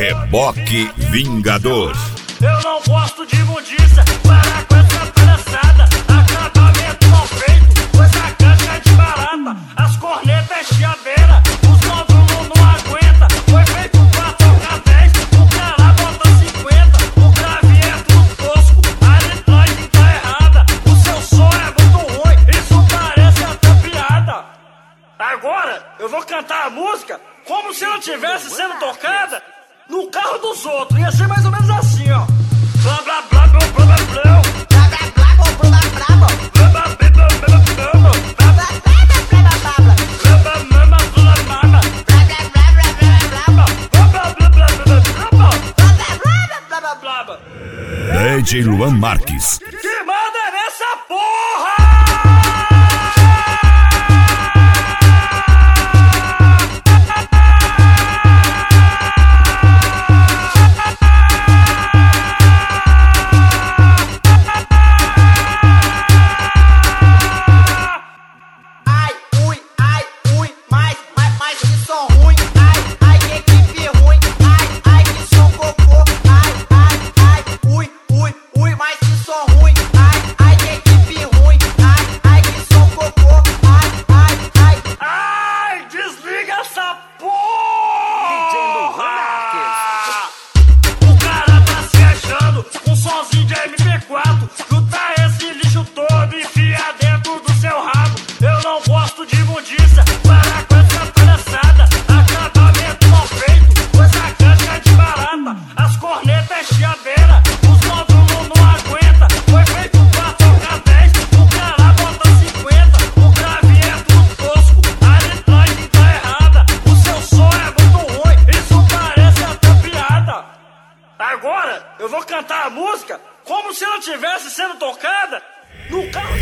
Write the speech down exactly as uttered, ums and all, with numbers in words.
Reboque Vingador. Eu não gosto de imundícia, parar com essa palhaçada. Acabamento mal feito, coisa casca de barata. As cornetas é chiadeira, os módulos não aguenta. Foi feito pra tocar dez, o cara bota cinquenta. O grave é tudo tosco, a litragem tá errada. O seu som é muito ruim, isso parece até piada. Agora eu vou cantar a música como se ela estivesse sendo tocada no carro dos outros. Ia ser mais ou menos assim, ó. Blá blá blá blá blá blá blá. Blá blá blá blá blá blá. Blá blá blá blá blá blá. Blá blá blá blá blá blá. Blá blá blá blá blá blá. Blá blá blá blá blá blá. Blá blá blá blá blá blá. Blá blá blá blá blá. D J Luan Marques. Que manda nessa porra! Agora eu vou cantar a música como se ela estivesse sendo tocada no carro.